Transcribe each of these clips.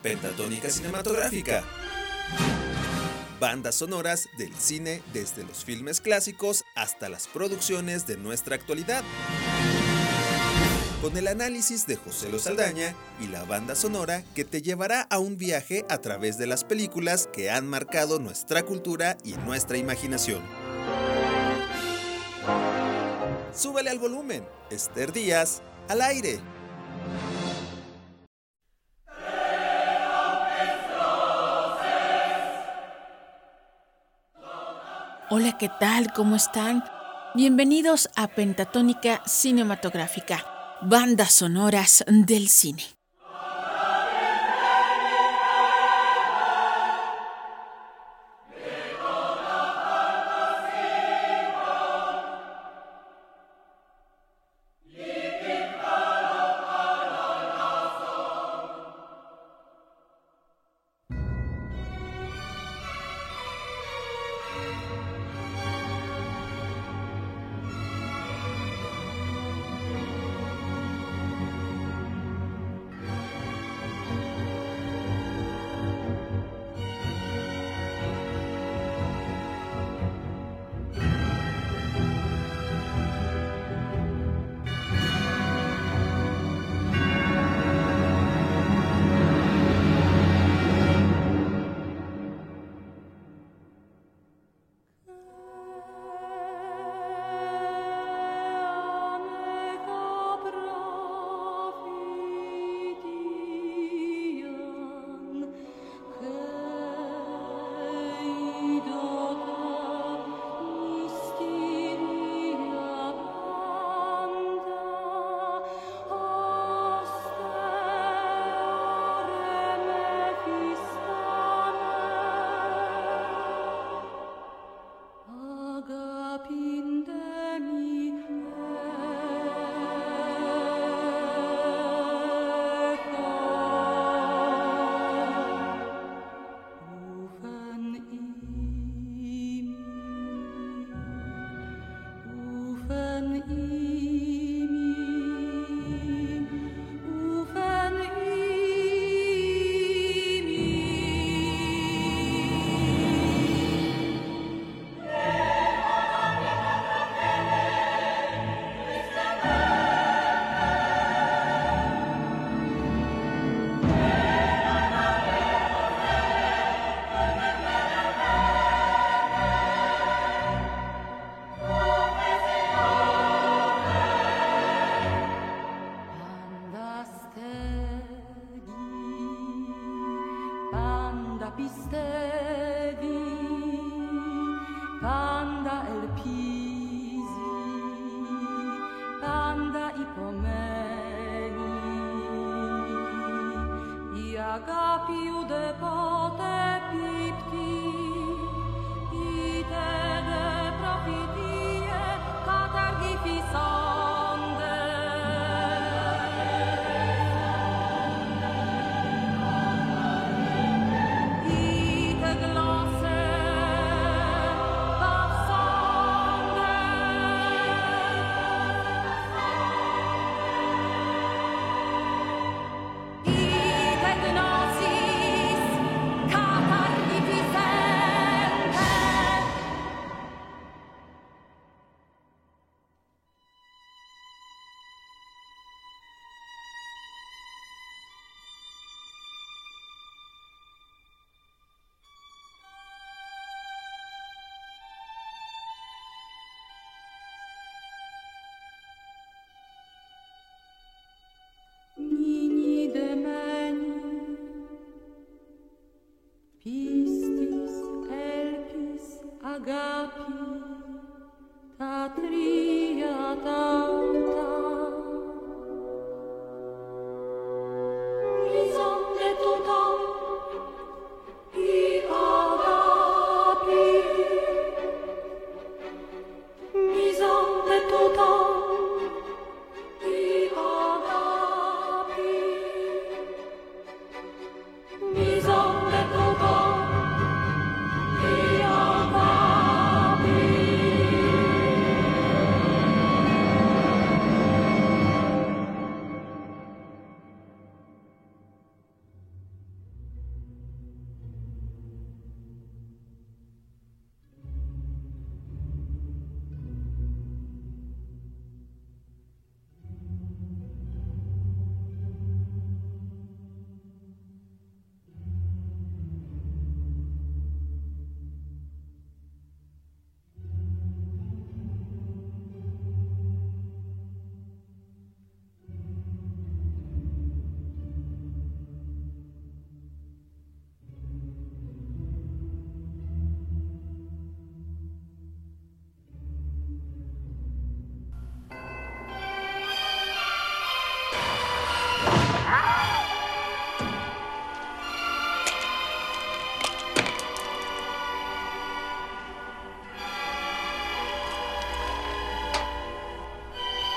Pentatónica Cinematográfica. Bandas sonoras del cine desde los filmes clásicos hasta las producciones de nuestra actualidad. Con el análisis de José Lo Saldaña y la banda sonora que te llevará a un viaje a través de las películas que han marcado nuestra cultura y nuestra imaginación. Súbele al volumen, Esther Díaz, al aire. Hola, ¿qué tal? ¿Cómo están? Bienvenidos a Pentatónica Cinematográfica, bandas sonoras del cine.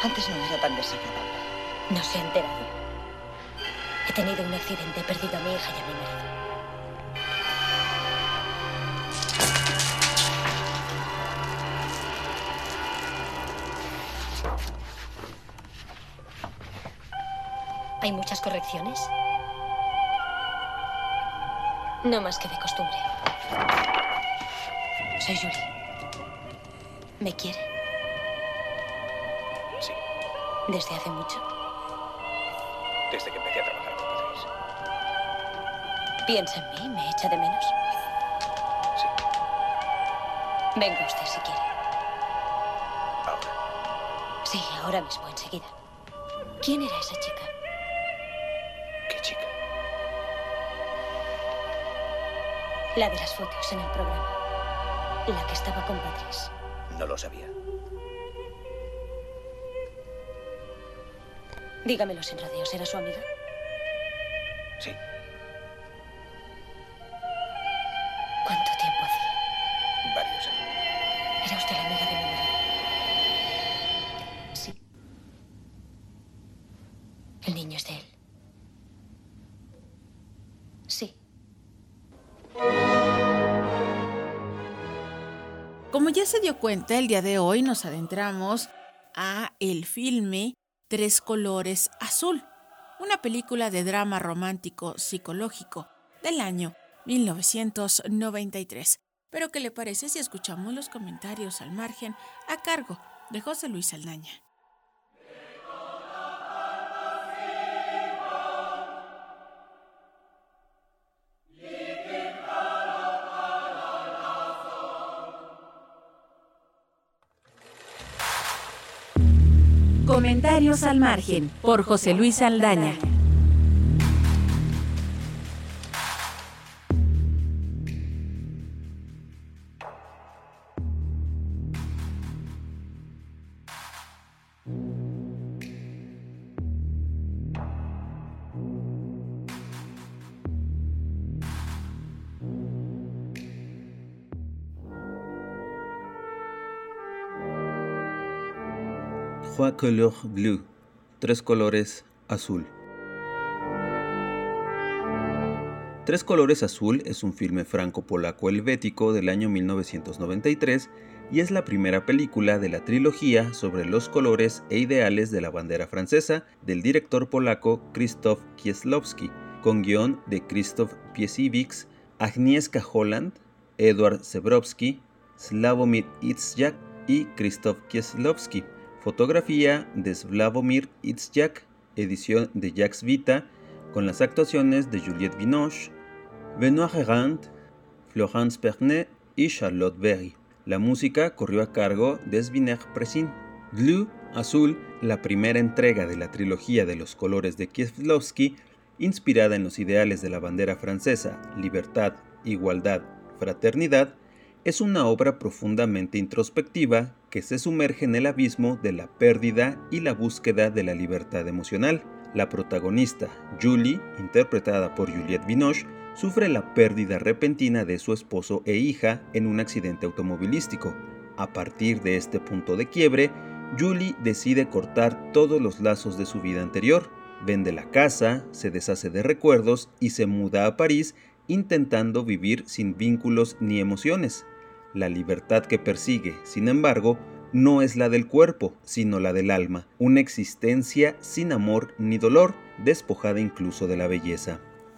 Antes no era tan desagradable. No se ha enterado. He tenido un accidente, he perdido a mi hija y a mi marido. ¿Hay muchas correcciones? No más que de costumbre. Soy Julie. ¿Me quiere? Sí, ¿Desde hace mucho? desde que empecé a trabajar con Patrice. ¿Piensa en mí? ¿Me echa de menos? Sí, Venga usted si quiere. ahora. Sí, ahora mismo, enseguida. ¿Quién era esa chica? ¿Qué chica? La de las fotos en el programa. La que estaba con Patrice. No lo sabía. Dígamelo sin rodeos, ¿era su amiga? Sí, ¿Cuánto tiempo hacía? varios años. ¿Era usted la amiga de mi marido? Sí. ¿El niño es de él? Sí. Como ya se dio cuenta, el día de hoy nos adentramos a el filme Tres colores azul, una película de drama romántico psicológico del año 1993. Pero ¿qué le parece si escuchamos los comentarios al margen a cargo de José Luis Saldaña? Comentarios al margen, por José Luis Saldaña. Trois couleurs bleues, tres colores azul. Tres colores azul es un filme franco-polaco-helvético del año 1993 y es la primera película de la trilogía sobre los colores e ideales de la bandera francesa del director polaco Krzysztof Kieślowski, con guión de Krzysztof Piesiewicz, Agnieszka Holland, Edward Zebrowski, Sławomir Itzhak y Krzysztof Kieślowski. Fotografía de Sławomir Itzhak, edición de Jacques Vita, con las actuaciones de Juliette Binoche, Benoît Gérand, Florence Pernet y Charlotte Berry. La música corrió a cargo de Zbigniew Presin. Blue, azul, la primera entrega de la trilogía de los colores de Kieślowski, inspirada en los ideales de la bandera francesa, libertad, igualdad, fraternidad, es una obra profundamente introspectiva que se sumerge en el abismo de la pérdida y la búsqueda de la libertad emocional. La protagonista, Julie, interpretada por Juliette Binoche, sufre la pérdida repentina de su esposo e hija en un accidente automovilístico. A partir de este punto de quiebre, Julie decide cortar todos los lazos de su vida anterior, vende la casa, se deshace de recuerdos y se muda a París intentando vivir sin vínculos ni emociones. La libertad que persigue, sin embargo, no es la del cuerpo, sino la del alma, una existencia sin amor ni dolor, despojada incluso de la belleza.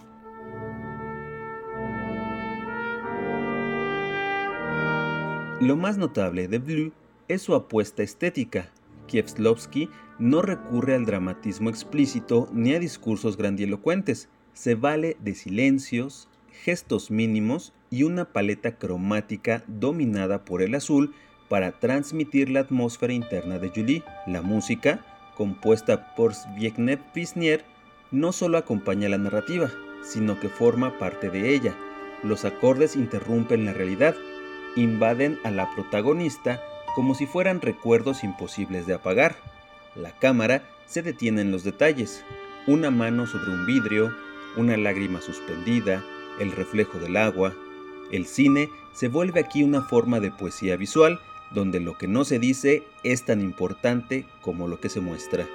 Lo más notable de Blue es su apuesta estética. Kieślowski no recurre al dramatismo explícito ni a discursos grandilocuentes, se vale de silencios, gestos mínimos y una paleta cromática dominada por el azul para transmitir la atmósfera interna de Julie. La música, compuesta por Zbigniew Presin, no solo acompaña la narrativa, sino que forma parte de ella. Los acordes interrumpen la realidad, invaden a la protagonista como si fueran recuerdos imposibles de apagar. La cámara se detiene en los detalles, una mano sobre un vidrio, una lágrima suspendida, el reflejo del agua. El cine se vuelve aquí una forma de poesía visual, donde lo que no se dice es tan importante como lo que se muestra.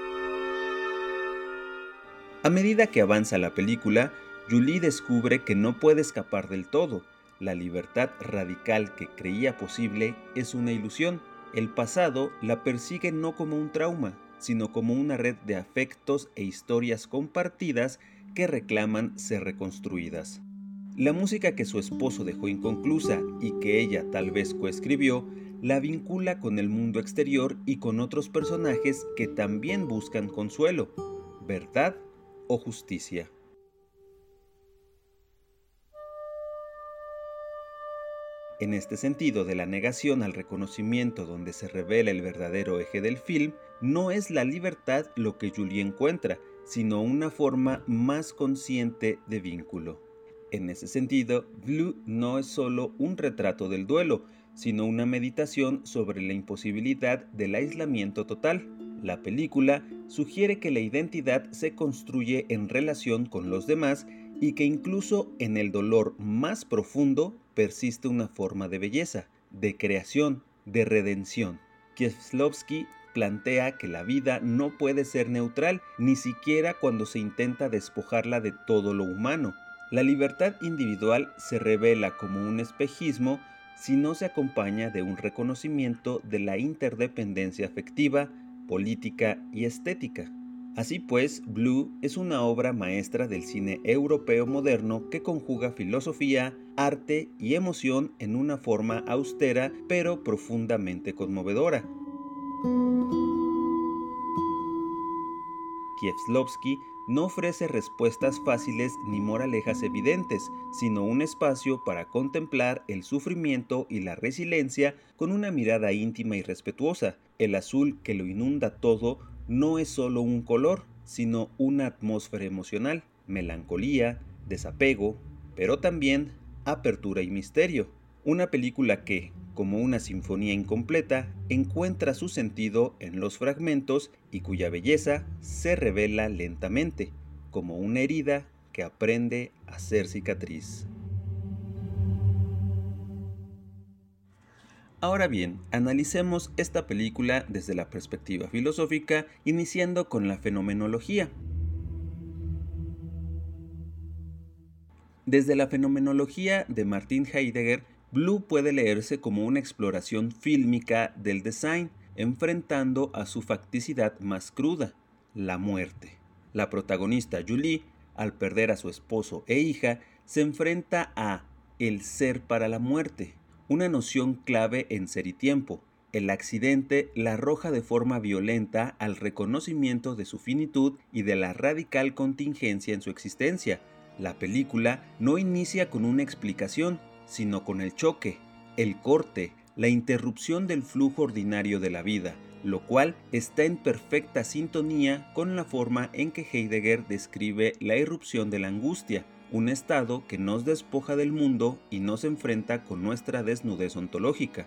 A medida que avanza la película, Julie descubre que no puede escapar del todo. La libertad radical que creía posible es una ilusión. El pasado la persigue no como un trauma, sino como una red de afectos e historias compartidas que reclaman ser reconstruidas. La música que su esposo dejó inconclusa y que ella tal vez coescribió, la vincula con el mundo exterior y con otros personajes que también buscan consuelo, verdad o justicia. En este sentido de la negación al reconocimiento donde se revela el verdadero eje del film, no es la libertad lo que Julie encuentra, sino una forma más consciente de vínculo. En ese sentido, Blue no es solo un retrato del duelo, sino una meditación sobre la imposibilidad del aislamiento total. La película sugiere que la identidad se construye en relación con los demás y que incluso en el dolor más profundo persiste una forma de belleza, de creación, de redención. Kieślowski plantea que la vida no puede ser neutral, ni siquiera cuando se intenta despojarla de todo lo humano. La libertad individual se revela como un espejismo si no se acompaña de un reconocimiento de la interdependencia afectiva, política y estética. Así pues, Blue es una obra maestra del cine europeo moderno que conjuga filosofía, arte y emoción en una forma austera pero profundamente conmovedora. Kieślowski no ofrece respuestas fáciles ni moralejas evidentes, sino un espacio para contemplar el sufrimiento y la resiliencia con una mirada íntima y respetuosa. El azul que lo inunda todo no es solo un color, sino una atmósfera emocional, melancolía, desapego, pero también apertura y misterio. Una película que, como una sinfonía incompleta, encuentra su sentido en los fragmentos y cuya belleza se revela lentamente, como una herida que aprende a ser cicatriz. Ahora bien, analicemos esta película desde la perspectiva filosófica, iniciando con la fenomenología. Desde la fenomenología de Martin Heidegger, Blue puede leerse como una exploración fílmica del design, enfrentando a su facticidad más cruda, la muerte. La protagonista Julie, al perder a su esposo e hija, se enfrenta a el ser para la muerte, una noción clave en Ser y Tiempo. El accidente la arroja de forma violenta al reconocimiento de su finitud y de la radical contingencia en su existencia. La película no inicia con una explicación, sino con el choque, el corte, la interrupción del flujo ordinario de la vida, lo cual está en perfecta sintonía con la forma en que Heidegger describe la irrupción de la angustia, un estado que nos despoja del mundo y nos enfrenta con nuestra desnudez ontológica.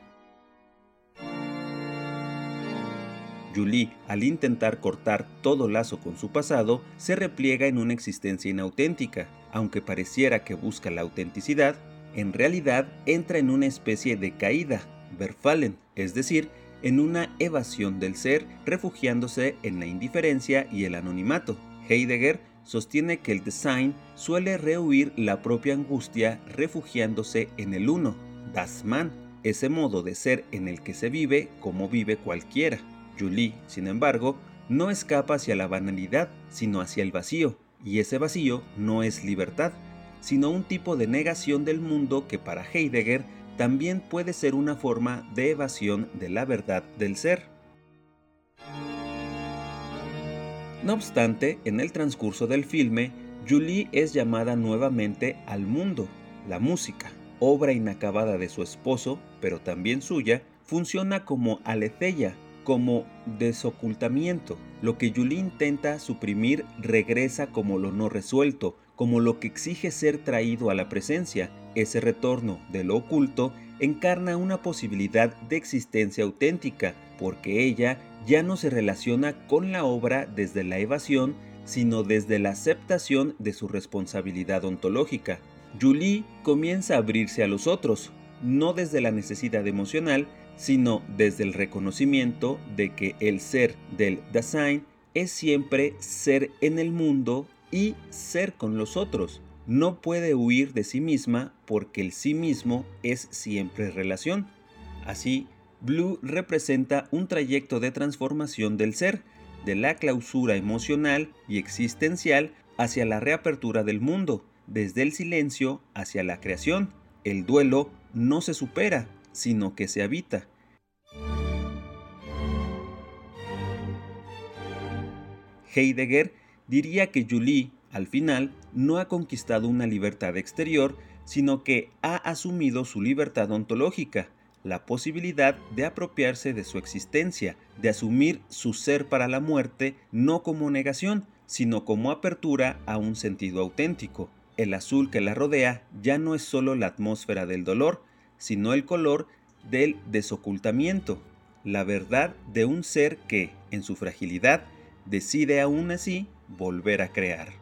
Julie, al intentar cortar todo lazo con su pasado, se repliega en una existencia inauténtica. Aunque pareciera que busca la autenticidad, en realidad entra en una especie de caída, Verfallen, es decir, en una evasión del ser, refugiándose en la indiferencia y el anonimato. Heidegger sostiene que el design suele rehuir la propia angustia refugiándose en el uno, das Man, ese modo de ser en el que se vive como vive cualquiera. Julie, sin embargo, no escapa hacia la banalidad, sino hacia el vacío, y ese vacío no es libertad, sino un tipo de negación del mundo que para Heidegger también puede ser una forma de evasión de la verdad del ser. No obstante, en el transcurso del filme, Julie es llamada nuevamente al mundo. La música, obra inacabada de su esposo, pero también suya, funciona como aletheia, como desocultamiento. Lo que Julie intenta suprimir regresa como lo no resuelto, como lo que exige ser traído a la presencia. Ese retorno de lo oculto encarna una posibilidad de existencia auténtica, porque ella ya no se relaciona con la obra desde la evasión, sino desde la aceptación de su responsabilidad ontológica. Julie comienza a abrirse a los otros, no desde la necesidad emocional, sino desde el reconocimiento de que el ser del Dasein es siempre ser en el mundo y ser con los otros. No puede huir de sí misma porque el sí mismo es siempre relación. Así, Blue representa un trayecto de transformación del ser, de la clausura emocional y existencial hacia la reapertura del mundo, desde el silencio hacia la creación. El duelo no se supera, sino que se habita. Heidegger diría que Julie, al final, no ha conquistado una libertad exterior, sino que ha asumido su libertad ontológica, la posibilidad de apropiarse de su existencia, de asumir su ser para la muerte no como negación, sino como apertura a un sentido auténtico. El azul que la rodea ya no es solo la atmósfera del dolor, sino el color del desocultamiento, la verdad de un ser que, en su fragilidad, decide aún así volver a crear.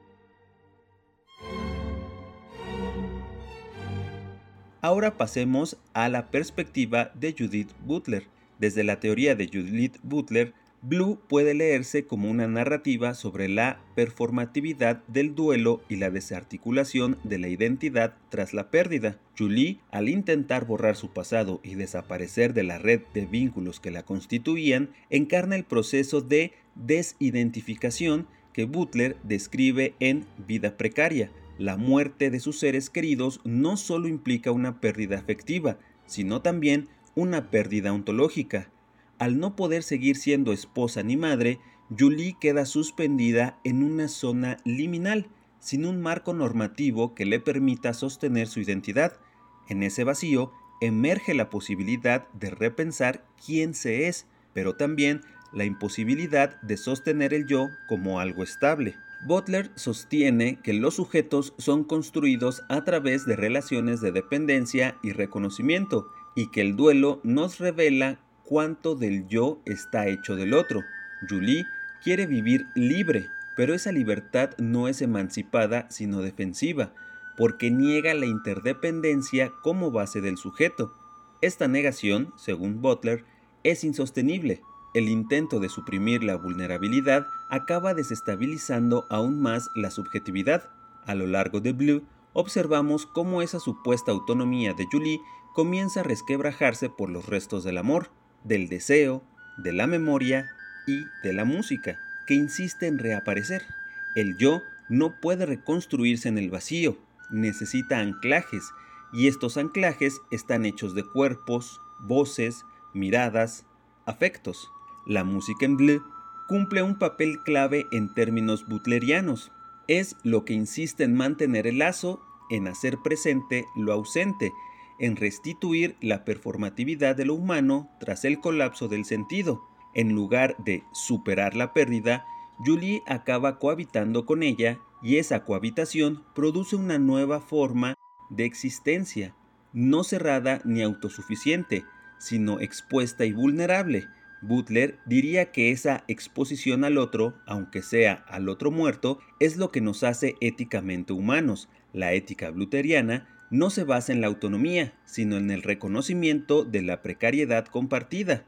Ahora pasemos a la perspectiva de Judith Butler. Desde la teoría de Judith Butler, Blue puede leerse como una narrativa sobre la performatividad del duelo y la desarticulación de la identidad tras la pérdida. Julie, al intentar borrar su pasado y desaparecer de la red de vínculos que la constituían, encarna el proceso de desidentificación que Butler describe en Vida precaria. La muerte de sus seres queridos no solo implica una pérdida afectiva, sino también una pérdida ontológica. Al no poder seguir siendo esposa ni madre, Julie queda suspendida en una zona liminal, sin un marco normativo que le permita sostener su identidad. En ese vacío emerge la posibilidad de repensar quién se es, pero también la imposibilidad de sostener el yo como algo estable. Butler sostiene que los sujetos son construidos a través de relaciones de dependencia y reconocimiento, y que el duelo nos revela cuánto del yo está hecho del otro. Julie quiere vivir libre, pero esa libertad no es emancipada sino defensiva, porque niega la interdependencia como base del sujeto. Esta negación, según Butler, es insostenible. El intento de suprimir la vulnerabilidad acaba desestabilizando aún más la subjetividad. A lo largo de Blue, observamos cómo esa supuesta autonomía de Julie comienza a resquebrajarse por los restos del amor, del deseo, de la memoria y de la música, que insiste en reaparecer. El yo no puede reconstruirse en el vacío, necesita anclajes, y estos anclajes están hechos de cuerpos, voces, miradas, afectos. La música en Blue cumple un papel clave en términos butlerianos. Es lo que insiste en mantener el lazo, en hacer presente lo ausente, en restituir la performatividad de lo humano tras el colapso del sentido. En lugar de superar la pérdida, Julie acaba cohabitando con ella y esa cohabitación produce una nueva forma de existencia, no cerrada ni autosuficiente, sino expuesta y vulnerable. Butler diría que esa exposición al otro, aunque sea al otro muerto, es lo que nos hace éticamente humanos. La ética bluteriana no se basa en la autonomía, sino en el reconocimiento de la precariedad compartida.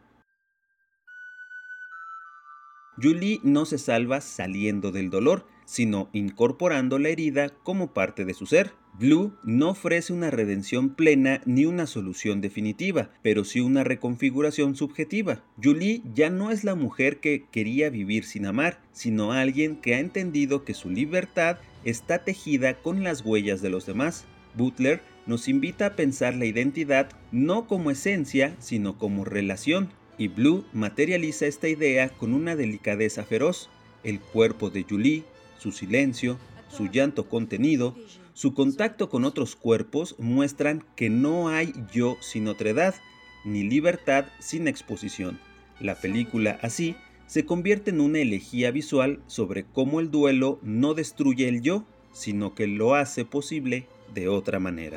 Julie no se salva saliendo del dolor, sino incorporando la herida como parte de su ser. Blue no ofrece una redención plena ni una solución definitiva, pero sí una reconfiguración subjetiva. Julie ya no es la mujer que quería vivir sin amar, sino alguien que ha entendido que su libertad está tejida con las huellas de los demás. Butler nos invita a pensar la identidad no como esencia, sino como relación. Y Blue materializa esta idea con una delicadeza feroz. El cuerpo de Julie, su silencio, su llanto contenido, su contacto con otros cuerpos muestran que no hay yo sin otredad, ni libertad sin exposición. La película, así, se convierte en una elegía visual sobre cómo el duelo no destruye el yo, sino que lo hace posible de otra manera.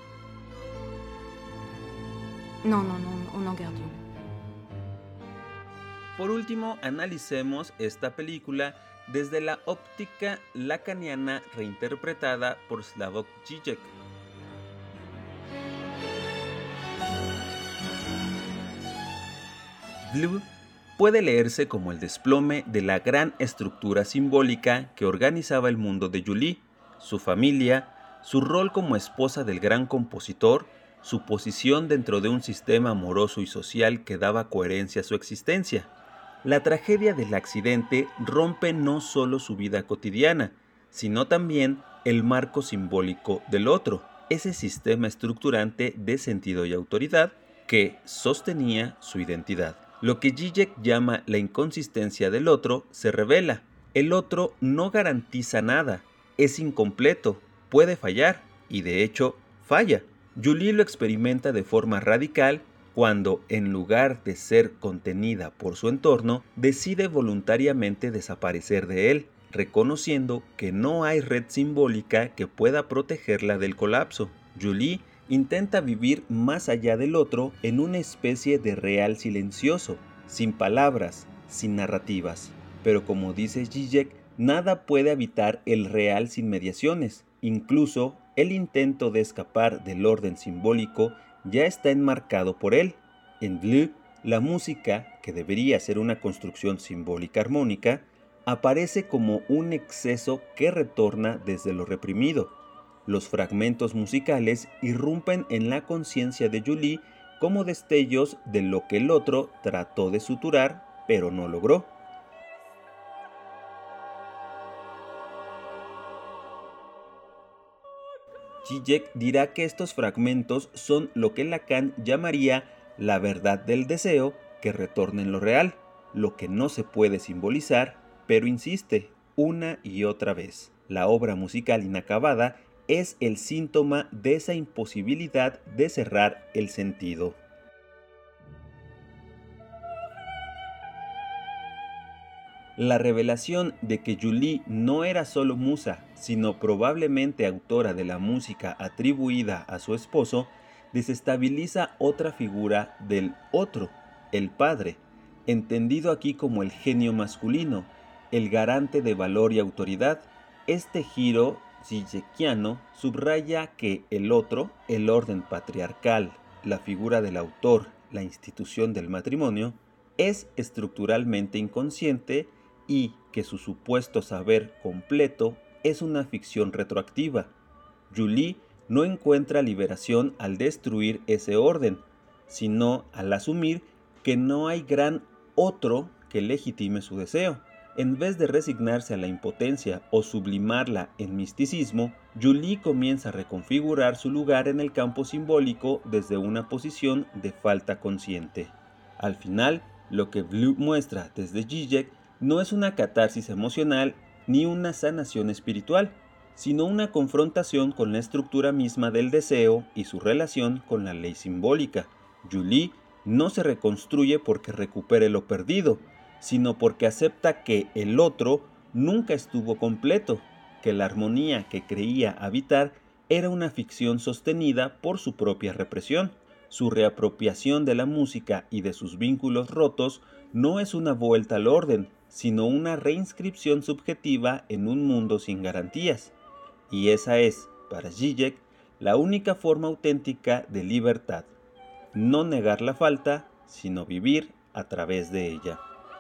Non, on en garde une. Por último, analicemos esta película desde la óptica lacaniana reinterpretada por Slavoj Žižek. Blue puede leerse como el desplome de la gran estructura simbólica que organizaba el mundo de Julie, su familia, su rol como esposa del gran compositor, su posición dentro de un sistema amoroso y social que daba coherencia a su existencia. La tragedia del accidente rompe no solo su vida cotidiana, sino también el marco simbólico del otro, ese sistema estructurante de sentido y autoridad que sostenía su identidad. Lo que Zizek llama la inconsistencia del otro se revela. El otro no garantiza nada, es incompleto, puede fallar y de hecho falla. Julie lo experimenta de forma radical cuando, en lugar de ser contenida por su entorno, decide voluntariamente desaparecer de él, reconociendo que no hay red simbólica que pueda protegerla del colapso. Julie intenta vivir más allá del otro en una especie de real silencioso, sin palabras, sin narrativas. Pero como dice Zizek, nada puede habitar el real sin mediaciones. Incluso el intento de escapar del orden simbólico ya está enmarcado por él. En Blue, la música, que debería ser una construcción simbólica armónica, aparece como un exceso que retorna desde lo reprimido. Los fragmentos musicales irrumpen en la conciencia de Julie como destellos de lo que el otro trató de suturar, pero no logró. Zizek dirá que estos fragmentos son lo que Lacan llamaría la verdad del deseo que retorna en lo real, lo que no se puede simbolizar, pero insiste una y otra vez. La obra musical inacabada es el síntoma de esa imposibilidad de cerrar el sentido. La revelación de que Julie no era solo musa, sino probablemente autora de la música atribuida a su esposo, desestabiliza otra figura del otro, el padre, entendido aquí como el genio masculino, el garante de valor y autoridad. Este giro zizekiano subraya que el otro, el orden patriarcal, la figura del autor, la institución del matrimonio, es estructuralmente inconsciente y que su supuesto saber completo es una ficción retroactiva. Julie no encuentra liberación al destruir ese orden, sino al asumir que no hay gran otro que legitime su deseo. En vez de resignarse a la impotencia o sublimarla en misticismo, Julie comienza a reconfigurar su lugar en el campo simbólico desde una posición de falta consciente. Al final, lo que Blue muestra desde Zizek no es una catarsis emocional ni una sanación espiritual, sino una confrontación con la estructura misma del deseo y su relación con la ley simbólica. Julie no se reconstruye porque recupere lo perdido, sino porque acepta que el otro nunca estuvo completo, que la armonía que creía habitar era una ficción sostenida por su propia represión. Su reapropiación de la música y de sus vínculos rotos no es una vuelta al orden, sino una reinscripción subjetiva en un mundo sin garantías. Y esa es, para Zizek, la única forma auténtica de libertad. No negar la falta, sino vivir a través de ella.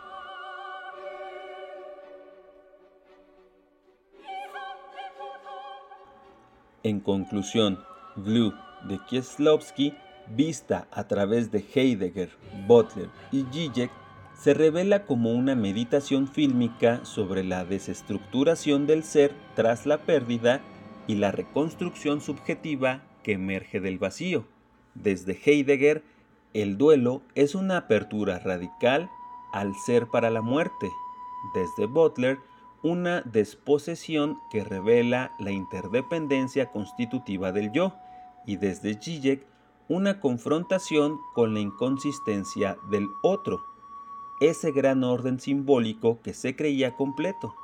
En conclusión, Blue de Kieslowski, vista a través de Heidegger, Butler y Zizek, se revela como una meditación fílmica sobre la desestructuración del ser tras la pérdida y la reconstrucción subjetiva que emerge del vacío. Desde Heidegger, el duelo es una apertura radical al ser para la muerte. Desde Butler, una desposesión que revela la interdependencia constitutiva del yo. Y desde Zizek, una confrontación con la inconsistencia del otro, ese gran orden simbólico que se creía completo.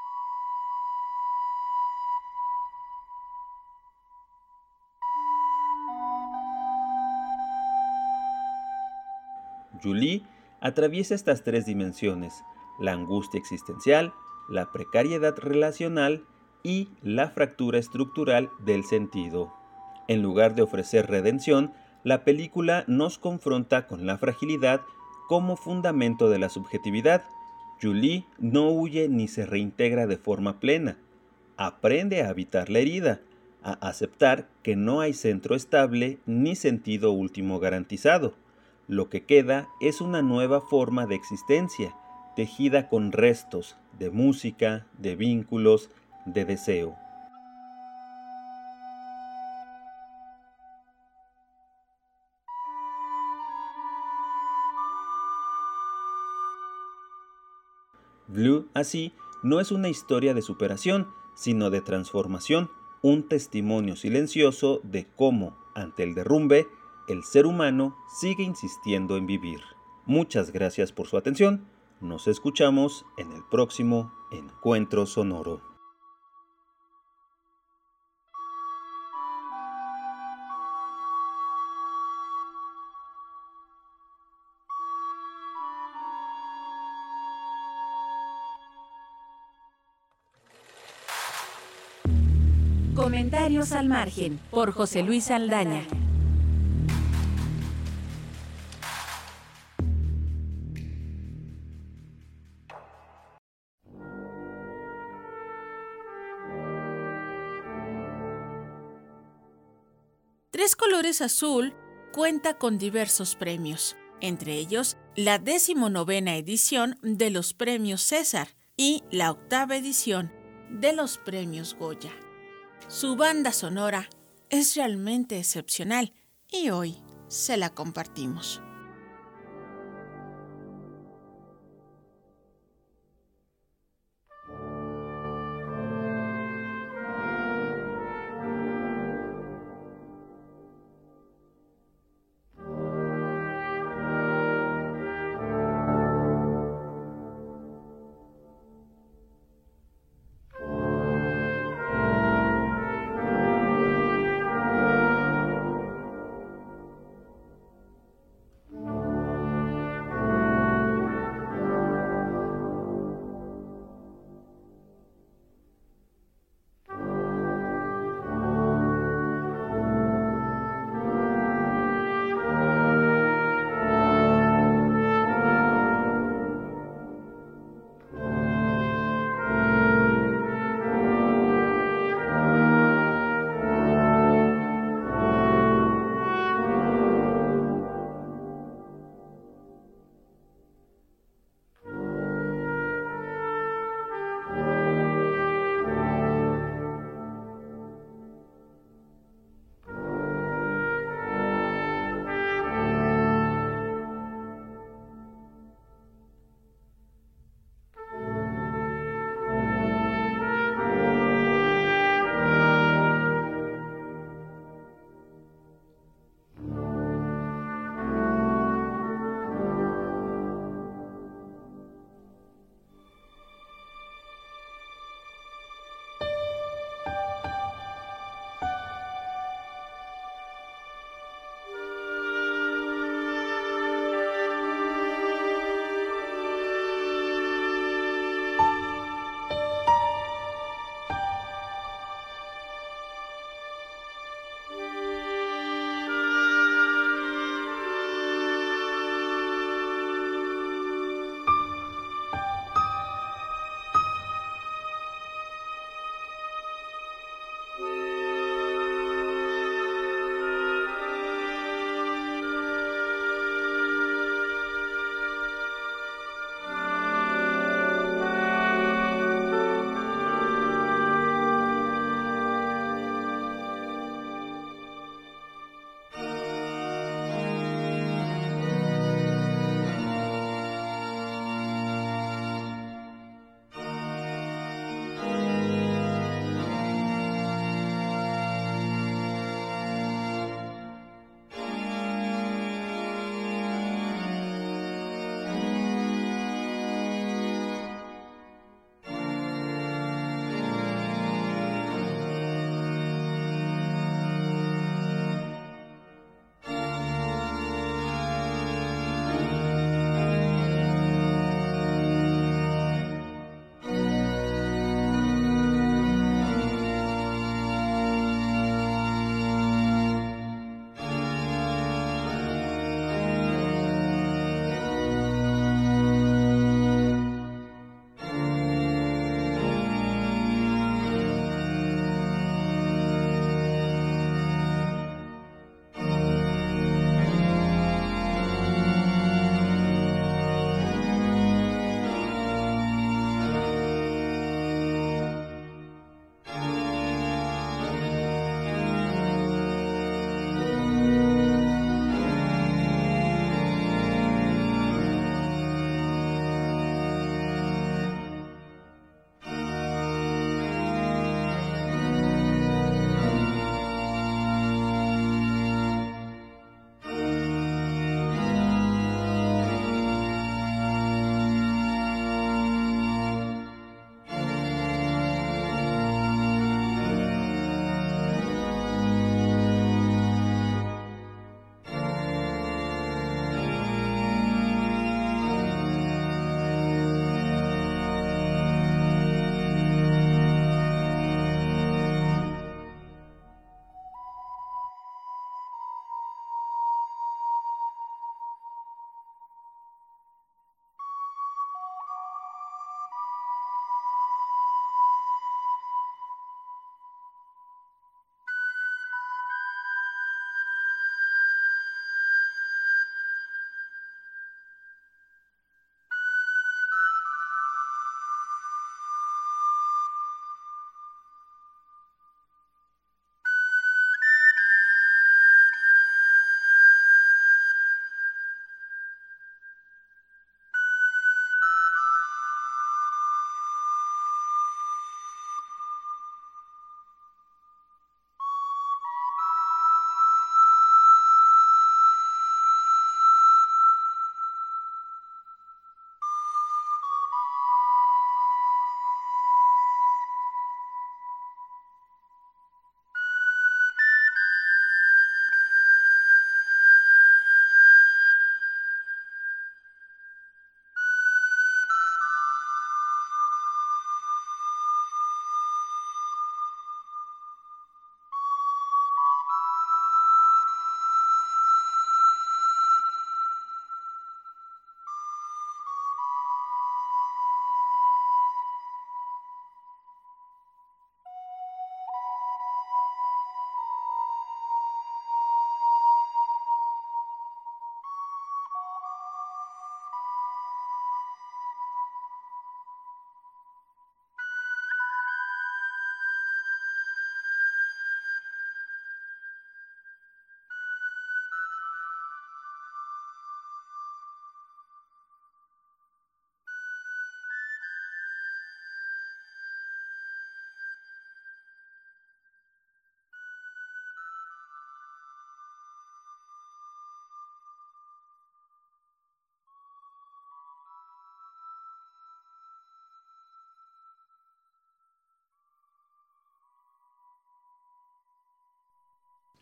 Julie atraviesa estas tres dimensiones: la angustia existencial, la precariedad relacional y la fractura estructural del sentido. En lugar de ofrecer redención, la película nos confronta con la fragilidad como fundamento de la subjetividad. Julie no huye ni se reintegra de forma plena. Aprende a habitar la herida, a aceptar que no hay centro estable ni sentido último garantizado. Lo que queda es una nueva forma de existencia, tejida con restos de música, de vínculos, de deseo. Blue, así, no es una historia de superación, sino de transformación, un testimonio silencioso de cómo, ante el derrumbe, el ser humano sigue insistiendo en vivir. Muchas gracias por su atención. Nos escuchamos en el próximo Encuentro Sonoro. Comentarios al margen, por José Luis Saldaña. Tres Colores Azul cuenta con diversos premios, entre ellos la 19ª edición de los Premios César y la 8ª edición de los Premios Goya. Su banda sonora es realmente excepcional y hoy se la compartimos.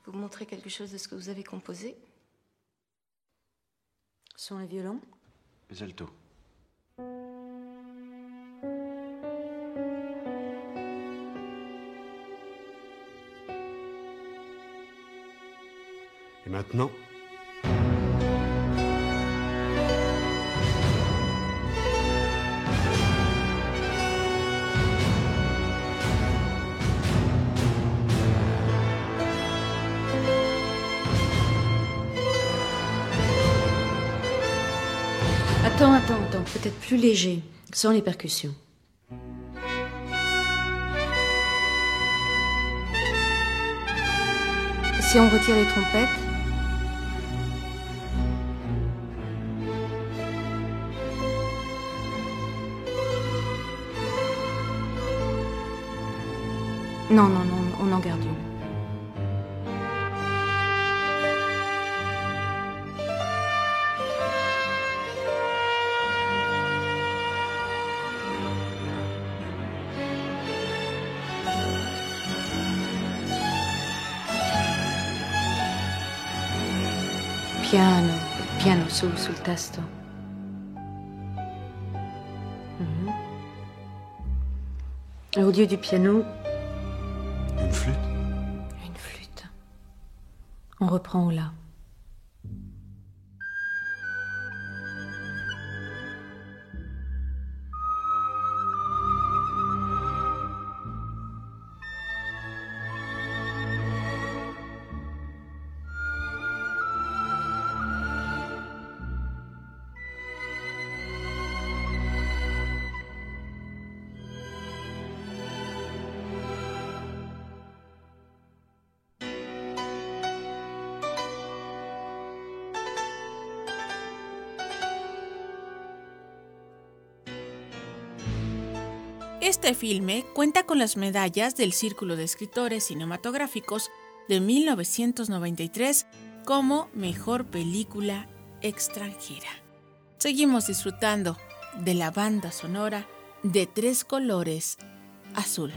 vous montrer quelque chose de ce que vous avez composé? Sur les violons? Les altos. Et maintenant? Attends, peut-être plus léger, sans les percussions. Si on retire les trompettes. Non, on en garde une. Piano sul testo. Et au lieu du piano... Une flûte? Une flûte. On reprend au la. Este filme cuenta con las medallas del Círculo de Escritores Cinematográficos de 1993 como Mejor Película Extranjera. Seguimos disfrutando de la banda sonora de Tres Colores Azul.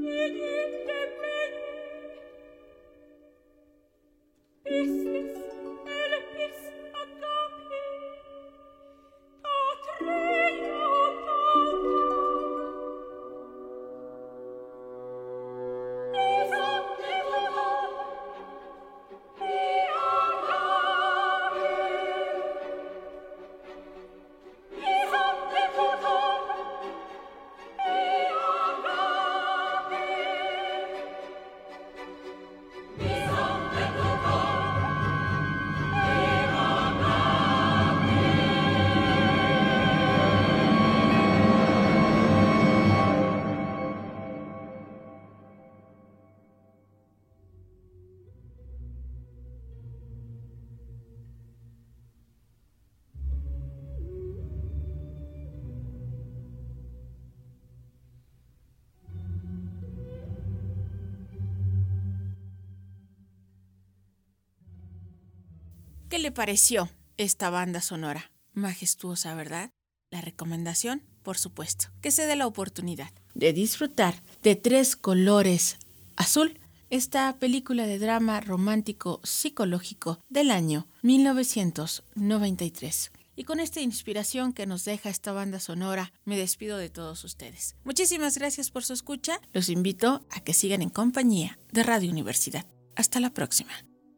¿Qué le pareció esta banda sonora? Majestuosa, ¿verdad? La recomendación, por supuesto, que se dé la oportunidad de disfrutar de Tres colores azul, esta película de drama romántico psicológico del año 1993. Y con esta inspiración que nos deja esta banda sonora, me despido de todos ustedes. Muchísimas gracias por su escucha. Los invito a que sigan en compañía de Radio Universidad. Hasta la próxima.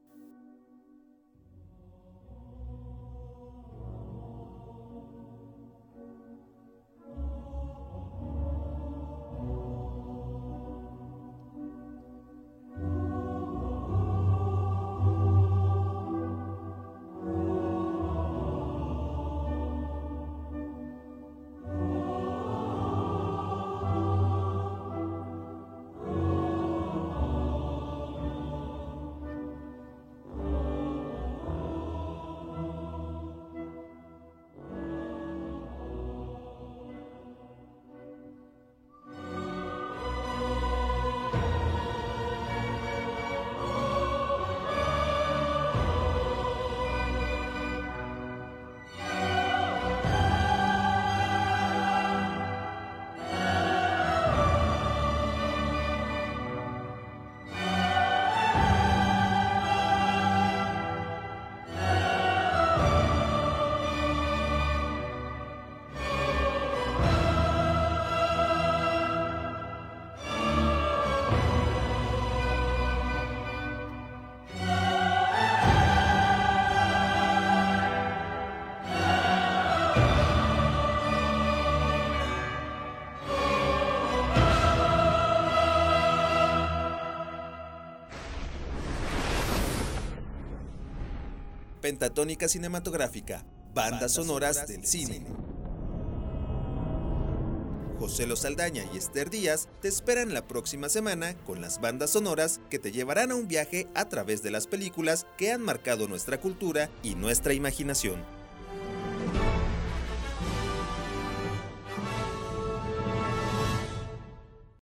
Pentatónica Cinematográfica, bandas sonoras del cine. José Lo Saldaña y Esther Díaz te esperan la próxima semana con las bandas sonoras que te llevarán a un viaje a través de las películas que han marcado nuestra cultura y nuestra imaginación.